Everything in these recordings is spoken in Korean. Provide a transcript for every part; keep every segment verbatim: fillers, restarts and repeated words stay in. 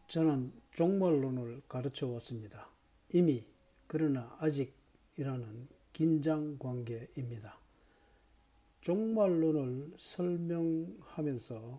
저는 종말론을 가르쳐 왔습니다. 이미, 그러나 아직이라는 긴장관계입니다. 종말론을 설명하면서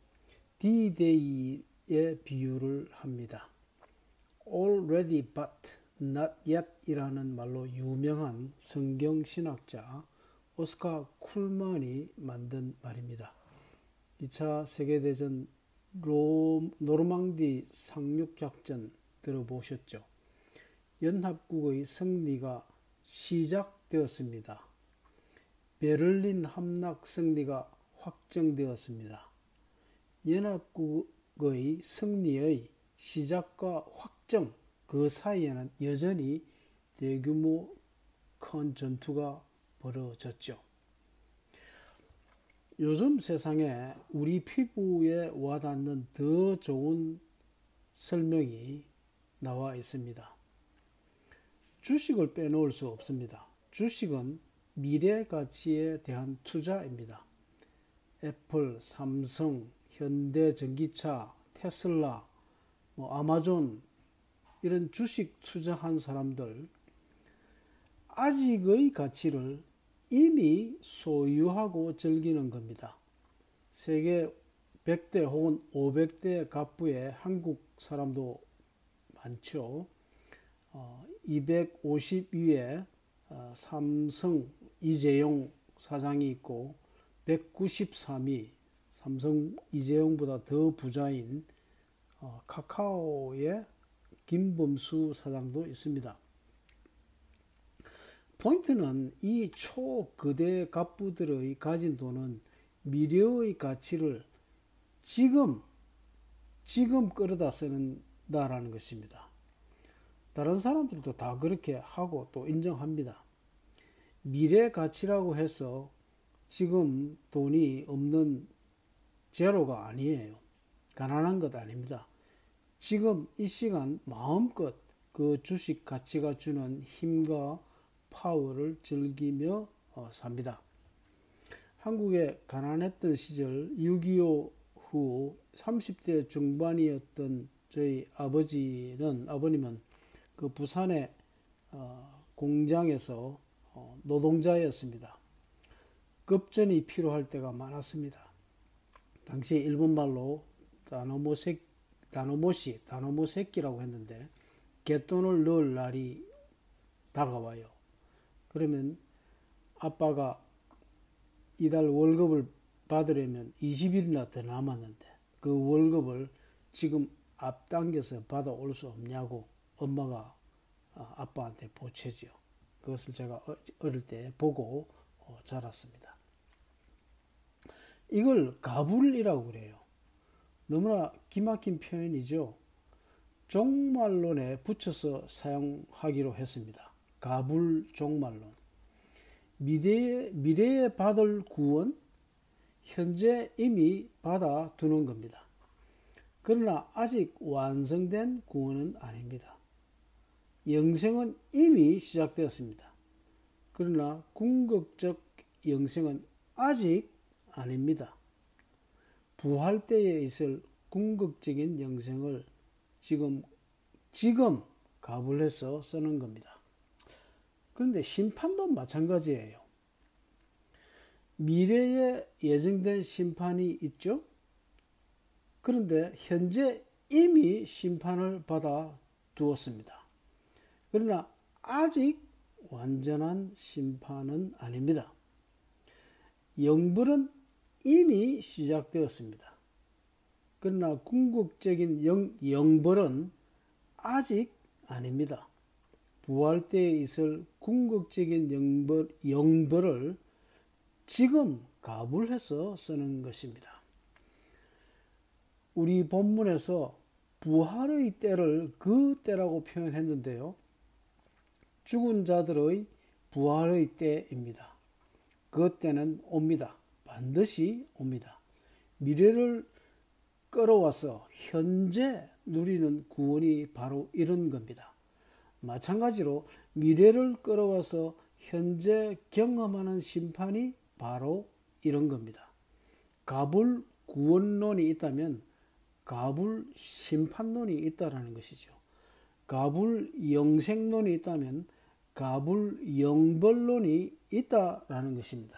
D-Day의 비유를 합니다. Already but not yet 이라는 말로 유명한 성경신학자 오스카 쿨만이 만든 말입니다. 이 차 세계대전 로, 노르망디 상륙작전 들어보셨죠? 연합국의 승리가 시작되었습니다. 베를린 함락 승리가 확정되었습니다. 연합국의 승리의 시작과 확정, 그 사이에는 여전히 대규모 큰 전투가 벌어졌죠. 요즘 세상에 우리 피부에 와닿는 더 좋은 설명이 나와 있습니다. 주식을 빼놓을 수 없습니다. 주식은 미래 가치에 대한 투자입니다. 애플, 삼성, 현대전기차, 테슬라, 뭐 아마존 이런 주식 투자한 사람들 아직의 가치를 이미 소유하고 즐기는 겁니다. 세계 백 대 혹은 오백 대 갑부의 한국 사람도 많죠. 어, 이백오십 위에 어, 삼성 이재용 사장이 있고 백구십삼 위 삼성 이재용보다 더 부자인 어, 카카오의 김범수 사장도 있습니다. 포인트는 이 초거대 갑부들의 가진 돈은 미래의 가치를 지금, 지금 끌어다 쓰는다라는 것입니다. 다른 사람들도 다 그렇게 하고 또 인정합니다. 미래 가치라고 해서 지금 돈이 없는 제로가 아니에요. 가난한 것 아닙니다. 지금 이 시간 마음껏 그 주식 가치가 주는 힘과 파워를 즐기며 어, 삽니다. 한국에 가난했던 시절 육이오 후 삼십 대 중반이었던 저희 아버지는 아버님은 그 부산의 어, 공장에서 어, 노동자였습니다. 급전이 필요할 때가 많았습니다. 당시 일본말로 다노모세, 다노모시, 다노모세끼라고 했는데 갯돈을 넣을 날이 다가와요. 그러면 아빠가 이달 월급을 받으려면 이십 일이나 더 남았는데 그 월급을 지금 앞당겨서 받아올 수 없냐고 엄마가 아빠한테 보채죠. 그것을 제가 어릴 때 보고 자랐습니다. 이걸 가불이라고 그래요. 너무나 기막힌 표현이죠. 종말론에 붙여서 사용하기로 했습니다. 가불 종말론. 미래에, 미래에 받을 구원, 현재 이미 받아두는 겁니다. 그러나 아직 완성된 구원은 아닙니다. 영생은 이미 시작되었습니다. 그러나 궁극적 영생은 아직 아닙니다. 부활 때에 있을 궁극적인 영생을 지금, 지금 가불해서 쓰는 겁니다. 그런데 심판도 마찬가지예요. 미래에 예정된 심판이 있죠. 그런데 현재 이미 심판을 받아 두었습니다. 그러나 아직 완전한 심판은 아닙니다. 영벌은 이미 시작되었습니다. 그러나 궁극적인 영, 영벌은 아직 아닙니다. 부활 때에 있을 궁극적인 영벌, 영벌을 지금 가불해서 쓰는 것입니다. 우리 본문에서 부활의 때를 그 때라고 표현했는데요. 죽은 자들의 부활의 때입니다. 그 때는 옵니다. 반드시 옵니다. 미래를 끌어와서 현재 누리는 구원이 바로 이런 겁니다. 마찬가지로 미래를 끌어와서 현재 경험하는 심판이 바로 이런 겁니다. 가불 구원론이 있다면 가불 심판론이 있다라는 것이죠. 가불 영생론이 있다면 가불 영벌론이 있다라는 것입니다.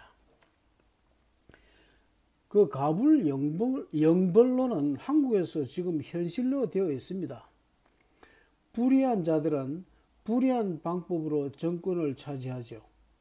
그 가불 영벌, 영벌론은 한국에서 지금 현실로 되어 있습니다. 불의한 자들은 불의한 방법으로 정권을 차지하죠.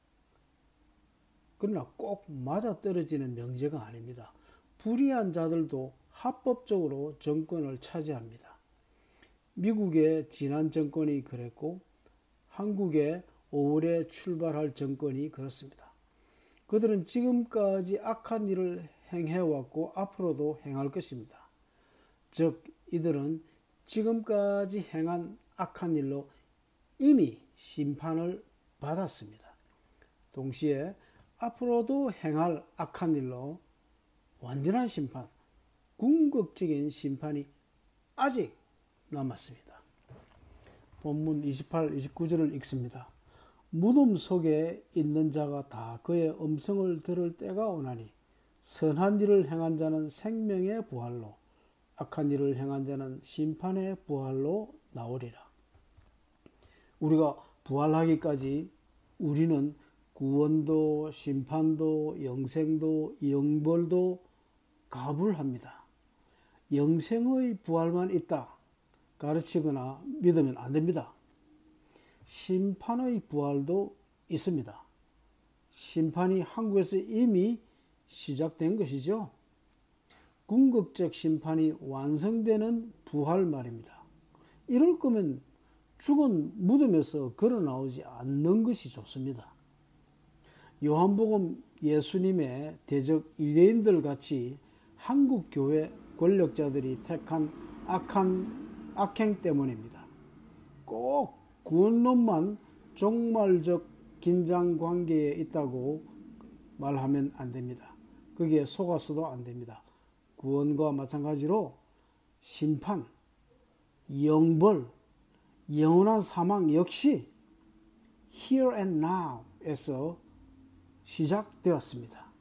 그러나 꼭 맞아떨어지는 명제가 아닙니다. 불의한 자들도 합법적으로 정권을 차지합니다. 미국의 지난 정권이 그랬고 한국의 오월에 출발할 정권이 그렇습니다. 그들은 지금까지 악한 일을 행해왔고 앞으로도 행할 것입니다. 즉 이들은 지금까지 행한 악한 일로 이미 심판을 받았습니다. 동시에 앞으로도 행할 악한 일로 완전한 심판, 궁극적인 심판이 아직 남았습니다. 본문 이십팔, 이십구 절을 읽습니다. 무덤 속에 있는 자가 다 그의 음성을 들을 때가 오나니 선한 일을 행한 자는 생명의 부활로 악한 일을 행한 자는 심판의 부활로 나오리라. 우리가 부활하기까지 우리는 구원도 심판도 영생도 영벌도 가불합니다. 영생의 부활만 있다 가르치거나 믿으면 안 됩니다. 심판의 부활도 있습니다. 심판이 한국에서 이미 시작된 것이죠. 궁극적 심판이 완성되는 부활 말입니다. 이럴 거면 죽은 무덤에서 걸어 나오지 않는 것이 좋습니다. 요한복음 예수님의 대적 유대인들 같이 한국 교회 권력자들이 택한 악한 악행 때문입니다. 꼭 구원론만 종말적 긴장 관계에 있다고 말하면 안 됩니다. 거기에 속아서도 안 됩니다. 구원과 마찬가지로 심판, 영벌, 영원한 사망 역시 here and now에서 시작되었습니다.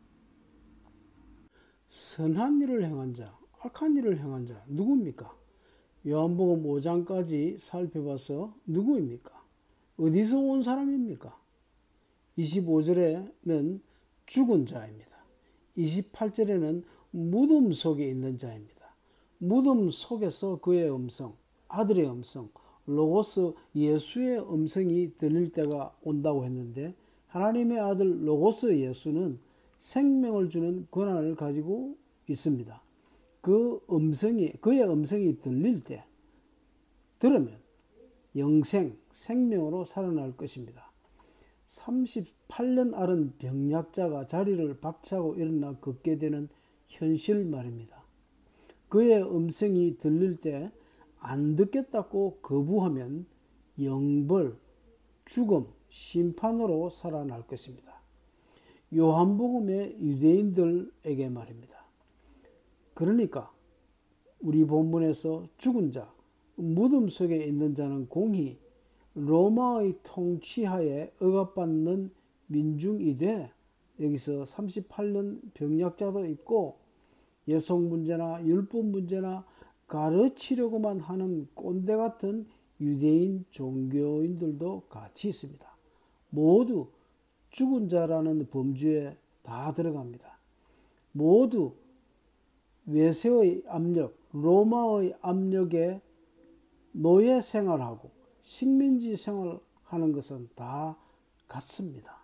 선한 일을 행한 자, 악한 일을 행한 자 누구입니까? 요한복음 오 장까지 살펴봐서 누구입니까? 어디서 온 사람입니까? 이십오 절에는 죽은 자입니다. 이십팔 절에는 무덤 속에 있는 자입니다. 무덤 속에서 그의 음성, 아들의 음성, 로고스 예수의 음성이 들릴 때가 온다고 했는데 하나님의 아들 로고스 예수는 생명을 주는 권한을 가지고 있습니다. 그 음성이, 그의 음성이 들릴 때, 들으면 영생, 생명으로 살아날 것입니다. 삼십팔 년 앓은 병약자가 자리를 박차고 일어나 걷게 되는 현실 말입니다. 그의 음성이 들릴 때 안 듣겠다고 거부하면 영벌, 죽음, 심판으로 살아날 것입니다. 요한복음의 유대인들에게 말입니다. 그러니까 우리 본문에서 죽은 자, 무덤 속에 있는 자는 공히 로마의 통치하에 억압받는 민중이 돼 여기서 삼십팔 년 병약자도 있고 예속 문제나 율법 문제나 가르치려고만 하는 꼰대 같은 유대인 종교인들도 같이 있습니다. 모두 죽은 자라는 범주에 다 들어갑니다. 모두 외세의 압력, 로마의 압력에 노예 생활하고 식민지 생활하는 것은 다 같습니다.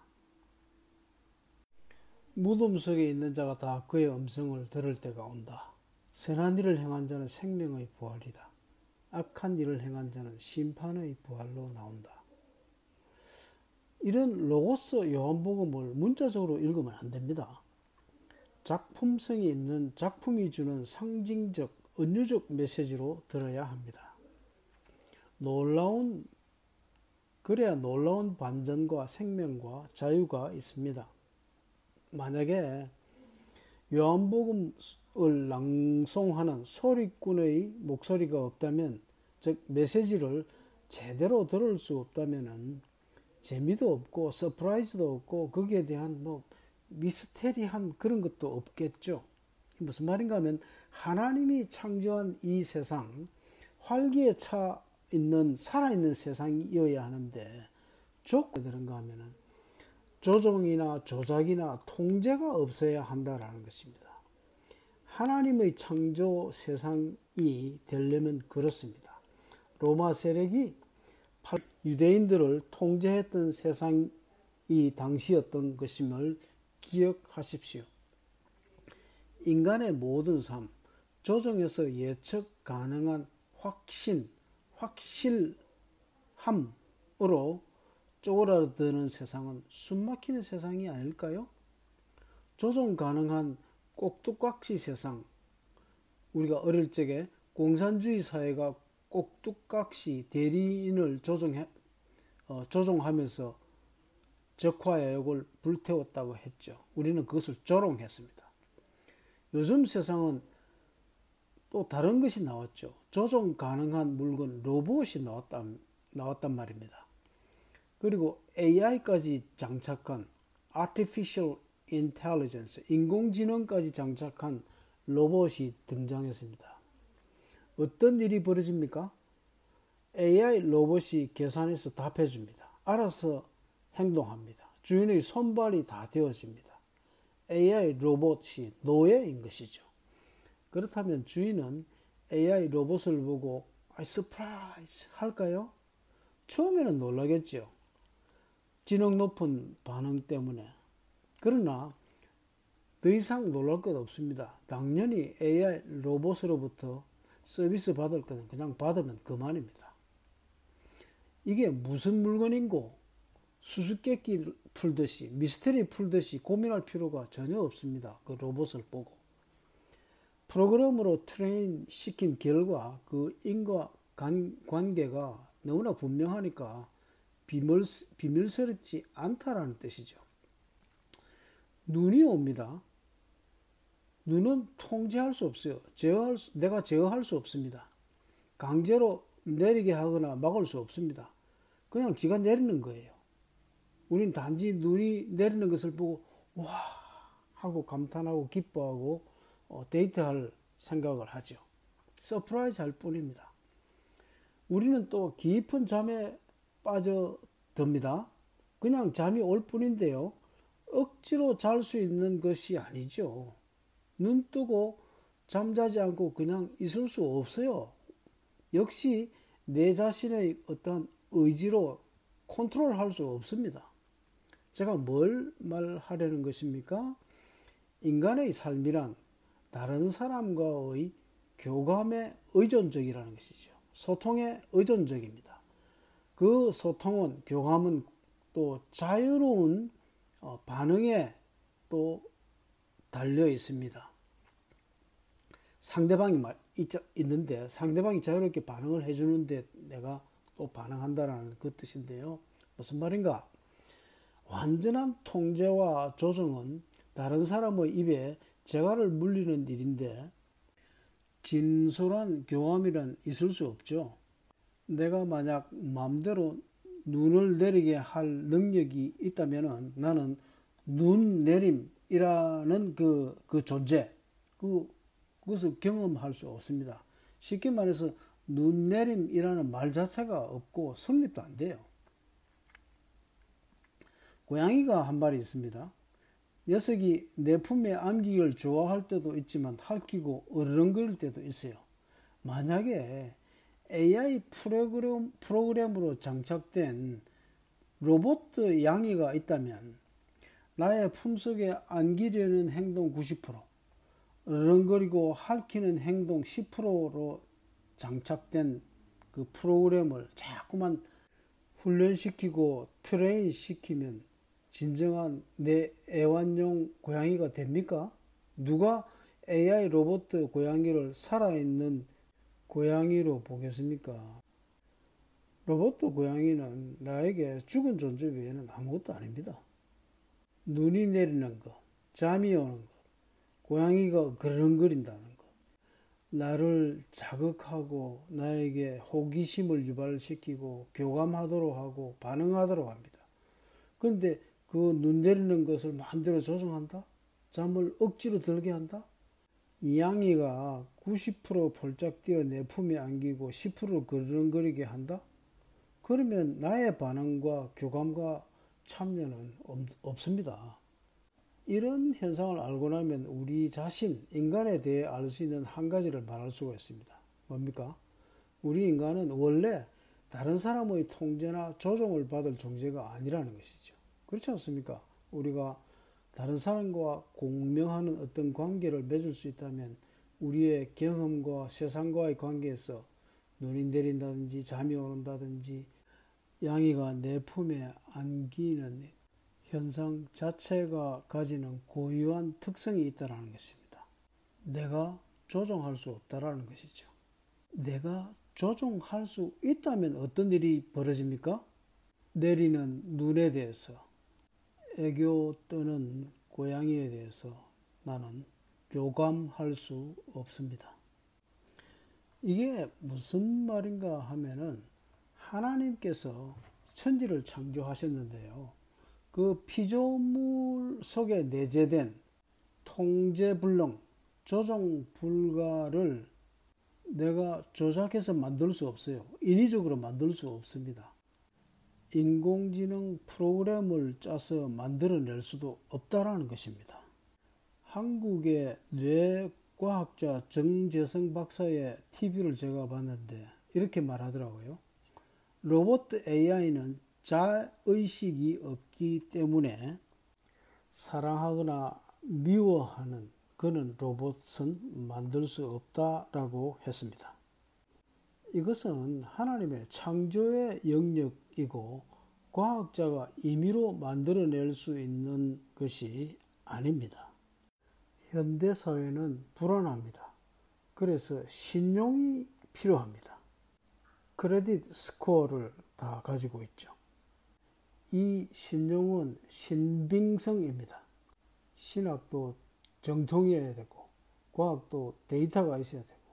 무덤 속에 있는 자가 다 그의 음성을 들을 때가 온다. 선한 일을 행한 자는 생명의 부활이다. 악한 일을 행한 자는 심판의 부활로 나온다. 이런 로고스 요한복음을 문자적으로 읽으면 안 됩니다. 작품성이 있는 작품이 주는 상징적, 은유적 메시지로 들어야 합니다. 놀라운, 그래야 놀라운 반전과 생명과 자유가 있습니다. 만약에 요한복음을 낭송하는 소리꾼의 목소리가 없다면, 즉 메시지를 제대로 들을 수 없다면 재미도 없고 서프라이즈도 없고 거기에 대한 뭐 미스테리한 그런 것도 없겠죠. 무슨 말인가 하면 하나님이 창조한 이 세상, 활기에 차 있는 살아있는 세상이어야 하는데 조건이 그런가 하면은 조종이나 조작이나 통제가 없어야 한다라는 것입니다. 하나님의 창조 세상이 되려면 그렇습니다. 로마 세력이 유대인들을 통제했던 세상이 당시였던 것임을 기억하십시오. 인간의 모든 삶, 조정에서 예측 가능한 확신, 확실함으로 쪼그라드는 세상은 숨막히는 세상이 아닐까요? 조정 가능한 꼭두각시 세상, 우리가 어릴 적에 공산주의 사회가 꼭두각시 대리인을 조종해, 어, 조종하면서 적화야욕을 불태웠다고 했죠. 우리는 그것을 조롱했습니다. 요즘 세상은 또 다른 것이 나왔죠. 조종 가능한 물건, 로봇이 나왔단, 나왔단 말입니다. 그리고 에이아이까지 장착한 Artificial Intelligence, 인공지능까지 장착한 로봇이 등장했습니다. 어떤 일이 벌어집니까? 에이아이 로봇이 계산해서 답해줍니다. 알아서 행동합니다. 주인의 손발이 다 되어집니다. 에이아이 로봇이 노예인 것이죠. 그렇다면 주인은 에이아이 로봇을 보고 아, 서프라이즈 할까요? 처음에는 놀라겠죠. 지능 높은 반응 때문에. 그러나 더 이상 놀랄 것 없습니다. 당연히 에이아이 로봇으로부터 서비스 받을 거는 그냥 받으면 그만입니다. 이게 무슨 물건인고 수수께끼 풀듯이 미스터리 풀듯이 고민할 필요가 전혀 없습니다. 그 로봇을 보고. 프로그램으로 트레인 시킨 결과 그 인과 관계가 너무나 분명하니까 비밀, 비밀스럽지 않다라는 뜻이죠. 눈이 옵니다. 눈은 통제할 수 없어요. 제어할 수, 내가 제어할 수 없습니다. 강제로 내리게 하거나 막을 수 없습니다. 그냥 지가 내리는 거예요. 우린 단지 눈이 내리는 것을 보고 와 하고 감탄하고 기뻐하고 어, 데이트할 생각을 하죠. 서프라이즈 할 뿐입니다. 우리는 또 깊은 잠에 빠져듭니다. 그냥 잠이 올 뿐인데요. 억지로 잘 수 있는 것이 아니죠. 눈 뜨고 잠자지 않고 그냥 있을 수 없어요. 역시 내 자신의 어떤 의지로 컨트롤할 수 없습니다. 제가 뭘 말하려는 것입니까? 인간의 삶이란 다른 사람과의 교감에 의존적이라는 것이죠. 소통에 의존적입니다. 그 소통은, 교감은 또 자유로운 반응에 또 달려 있습니다. 상대방이 말, 있는데 상대방이 자유롭게 반응을 해주는데 내가 또 반응한다라는 그 뜻인데요. 무슨 말인가? 완전한 통제와 조정은 다른 사람의 입에 재갈을 물리는 일인데 진솔한 교감이란 있을 수 없죠. 내가 만약 마음대로 눈을 내리게 할 능력이 있다면 나는 눈 내림이라는 그, 그 존재, 그, 그것을 경험할 수 없습니다. 쉽게 말해서 눈 내림이라는 말 자체가 없고 성립도 안 돼요. 고양이가 한 마리 있습니다. 녀석이 내 품에 안기기를 좋아할 때도 있지만 핥히고 어르렁거릴 때도 있어요. 만약에 에이아이 프로그램, 프로그램으로 장착된 로봇 양이가 있다면 나의 품속에 안기려는 행동 구십 퍼센트, 어르렁거리고 핥히는 행동 십 퍼센트로 장착된 그 프로그램을 자꾸만 훈련시키고 트레인 시키면 진정한 내 애완용 고양이가 됩니까? 누가 에이아이 로봇 고양이를 살아있는 고양이로 보겠습니까? 로봇 고양이는 나에게 죽은 존재 외에는 아무것도 아닙니다. 눈이 내리는 것, 잠이 오는 것, 고양이가 그르렁거린다는 것, 나를 자극하고 나에게 호기심을 유발시키고 교감하도록 하고 반응하도록 합니다. 그런데 그 눈 내리는 것을 마음대로 조정한다? 잠을 억지로 들게 한다? 양이가 구십 퍼센트 폴짝 뛰어 내 품에 안기고 십 퍼센트 그르렁거리게 한다? 그러면 나의 반응과 교감과 참여는 없습니다. 이런 현상을 알고 나면 우리 자신, 인간에 대해 알 수 있는 한 가지를 말할 수가 있습니다. 뭡니까? 우리 인간은 원래 다른 사람의 통제나 조종을 받을 존재가 아니라는 것이죠. 그렇지 않습니까? 우리가 다른 사람과 공명하는 어떤 관계를 맺을 수 있다면 우리의 경험과 세상과의 관계에서 눈이 내린다든지 잠이 오는다든지 양이가 내 품에 안기는 현상 자체가 가지는 고유한 특성이 있다는 것입니다. 내가 조종할 수 없다라는 것이죠. 내가 조종할 수 있다면 어떤 일이 벌어집니까? 내리는 눈에 대해서, 애교 떠는 고양이에 대해서 나는 교감할 수 없습니다. 이게 무슨 말인가 하면은 하나님께서 천지를 창조하셨는데요. 그 피조물 속에 내재된 통제불능, 조종 불가를 내가 조작해서 만들 수 없어요. 인위적으로 만들 수 없습니다. 인공지능 프로그램을 짜서 만들어낼 수도 없다라는 것입니다. 한국의 뇌과학자 정재성 박사의 티비를 제가 봤는데 이렇게 말하더라고요. 로봇 에이아이는 자의식이 없기 때문에 사랑하거나 미워하는 그런 로봇은 만들 수 없다라고 했습니다. 이것은 하나님의 창조의 영역이고 과학자가 임의로 만들어낼 수 있는 것이 아닙니다. 현대사회는 불안합니다. 그래서 신용이 필요합니다. 크레딧 스코어를 다 가지고 있죠. 이 신용은 신빙성입니다. 신학도 정통이어야 되고 과학도 데이터가 있어야 되고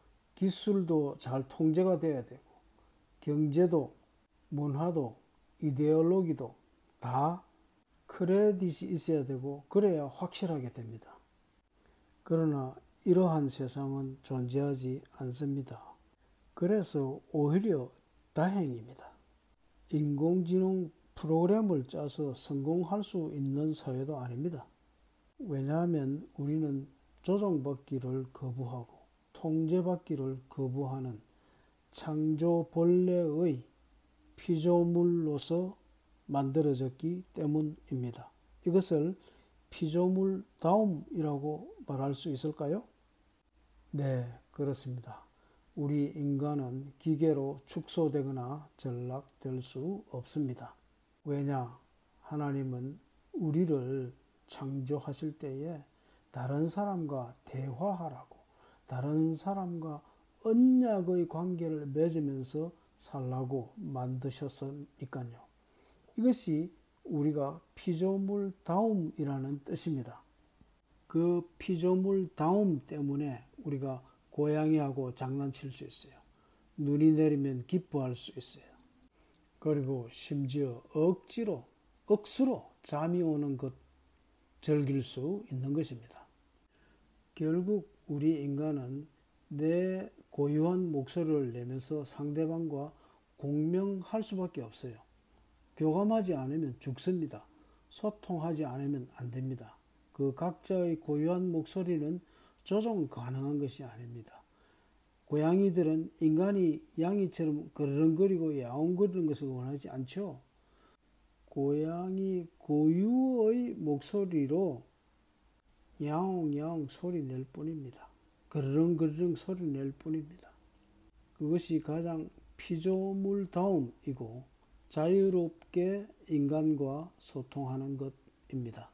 기술도 잘 통제가 돼야 되고 경제도 문화도 이데올로기도 다 크레딧이 있어야 되고 그래야 확실하게 됩니다. 그러나 이러한 세상은 존재하지 않습니다. 그래서 오히려 다행입니다. 인공지능 프로그램을 짜서 성공할 수 있는 사회도 아닙니다. 왜냐하면 우리는 조종받기를 거부하고 통제받기를 거부하는 창조 본래의 피조물로서 만들어졌기 때문입니다. 이것을 피조물다움이라고 말할 수 있을까요? 네, 그렇습니다. 우리 인간은 기계로 축소되거나 전락될 수 없습니다. 왜냐? 하나님은 우리를 창조하실 때에 다른 사람과 대화하라고, 다른 사람과 언약의 관계를 맺으면서 살라고 만드셨으니까요. 이것이 우리가 피조물다움이라는 뜻입니다. 그 피조물다움 때문에 우리가 고양이하고 장난칠 수 있어요. 눈이 내리면 기뻐할 수 있어요. 그리고 심지어 억지로, 억수로 잠이 오는 것 즐길 수 있는 것입니다. 결국 우리 인간은 내 고유한 목소리를 내면서 상대방과 공명할 수밖에 없어요. 교감하지 않으면 죽습니다. 소통하지 않으면 안 됩니다. 그 각자의 고유한 목소리는 조종 가능한 것이 아닙니다. 고양이들은 인간이 양이처럼 그르렁거리고 야옹거리는 것을 원하지 않죠. 고양이 고유의 목소리로 야옹야옹 소리 낼 뿐입니다. 그르렁그르렁 소리 낼 뿐입니다. 그것이 가장 피조물다움이고 자유롭게 인간과 소통하는 것입니다.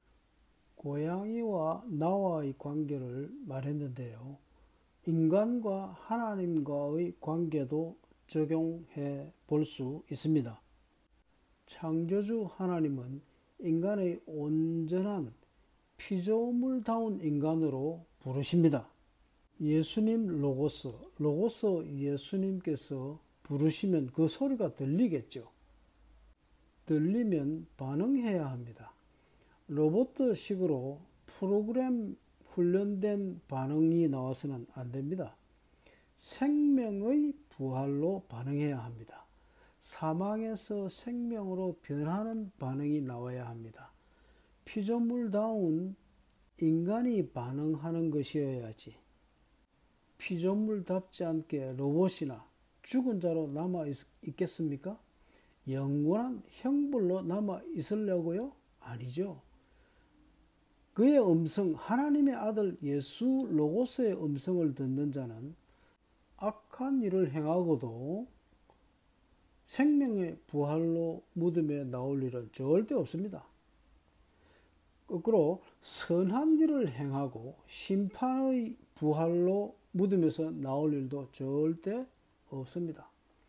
고양이와 나와의 관계를 말했는데요. 인간과 하나님과의 관계도 적용해 볼 수 있습니다. 창조주 하나님은 인간의 온전한 피조물다운 인간으로 부르십니다. 예수님 로고스, 로고스 예수님께서 부르시면 그 소리가 들리겠죠. 들리면 반응해야 합니다. 로봇식으로 프로그램 훈련된 반응이 나와서는 안 됩니다. 생명의 부활로 반응해야 합니다. 사망에서 생명으로 변하는 반응이 나와야 합니다. 피조물다운 인간이 반응하는 것이어야지, 피조물답지 않게 로봇이나 죽은 자로 남아 있겠습니까? 영원한 형벌로 남아 있으려고요? 아니죠. 그의 음성, 하나님의 아들 예수 로고스의 음성을 듣는 자는 악한 일을 행하고도 생명의 부활로 무덤에 나올 일은 절대 없습니다. 거꾸로 선한 일을 행하고 심판의 부활로 무덤에서 나올 일도 절대 없습니다.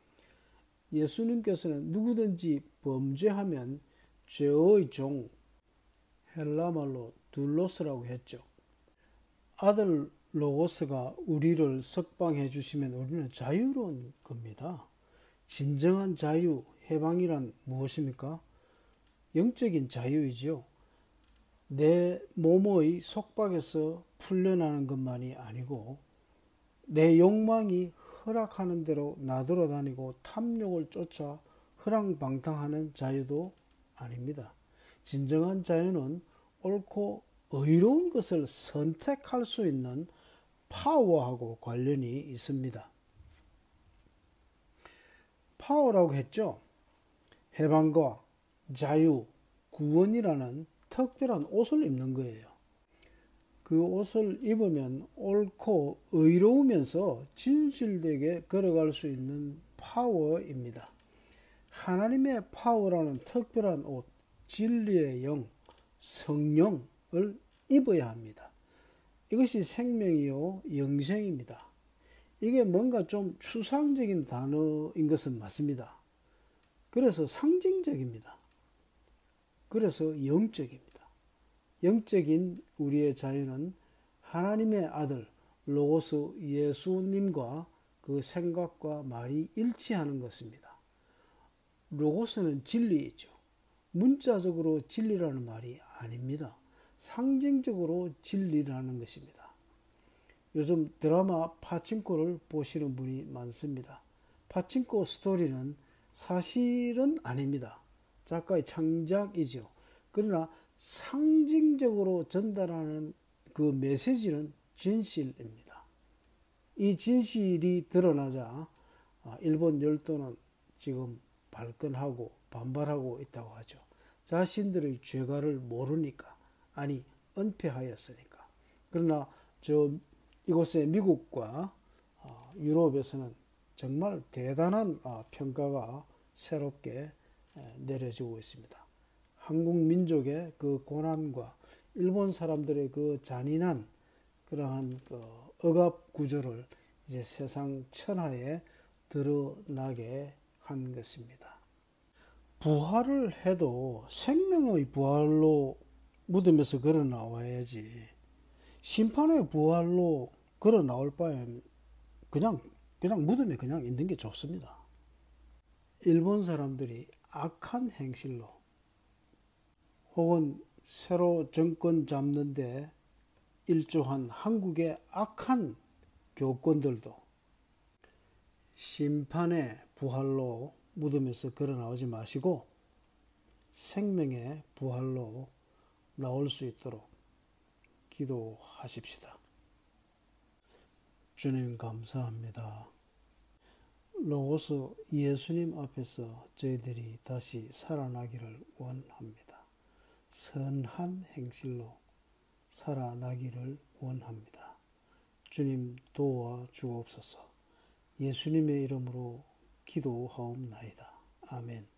예수님께서는 누구든지 범죄하면 죄의 종, 헬라말로 둘로스라고 했죠. 아들 로고스가 우리를 석방해 주시면 우리는 자유로운 겁니다. 진정한 자유, 해방이란 무엇입니까? 영적인 자유이지요. 내 몸의 속박에서 풀려나는 것만이 아니고 내 욕망이 허락하는 대로 나돌아다니고 탐욕을 쫓아 허랑방탕하는 자유도 아닙니다. 진정한 자유는 옳고 의로운 것을 선택할 수 있는 파워하고 관련이 있습니다. 파워라고 했죠. 해방과 자유, 구원이라는 특별한 옷을 입는 거예요. 그 옷을 입으면 옳고 의로우면서 진실되게 걸어갈 수 있는 파워입니다. 하나님의 파워라는 특별한 옷, 진리의 영, 성령을 입어야 합니다. 이것이 생명이요 영생입니다. 이게 뭔가 좀 추상적인 단어인 것은 맞습니다. 그래서 상징적입니다. 그래서 영적입니다. 영적인 우리의 자유는 하나님의 아들 로고스 예수님과 그 생각과 말이 일치하는 것입니다. 로고스는 진리이죠. 문자적으로 진리라는 말이 아닙니다. 상징적으로 진리라는 것입니다. 요즘 드라마 파친코를 보시는 분이 많습니다. 파친코 스토리는 사실은 아닙니다. 작가의 창작이죠. 그러나 상징적으로 전달하는 그 메시지는 진실입니다. 이 진실이 드러나자 일본 열도는 지금 발끈하고 반발하고 있다고 하죠. 자신들의 죄가를 모르니까, 아니 은폐하였으니까. 그러나 저 이곳의 미국과 유럽에서는 정말 대단한 평가가 새롭게 내려지고 있습니다. 한국 민족의 그 고난과 일본 사람들의 그 잔인한 그러한 그 억압 구조를 이제 세상 천하에 드러나게 한 것입니다. 부활을 해도 생명의 부활로 무덤에서 걸어 나와야지, 심판의 부활로 걸어 나올 바엔 그냥 그냥 무덤에 그냥 있는 게 좋습니다. 일본 사람들이 악한 행실로 혹은 새로 정권 잡는데 일조한 한국의 악한 교권들도 심판의 부활로 무덤에서 걸어 나오지 마시고 생명의 부활로 나올 수 있도록 기도하십시다. 주님 감사합니다. 로고스 예수님 앞에서 저희들이 다시 살아나기를 원합니다. 선한 행실로 살아나기를 원합니다. 주님 도와 주옵소서. 예수님의 이름으로 기도하옵나이다. 아멘.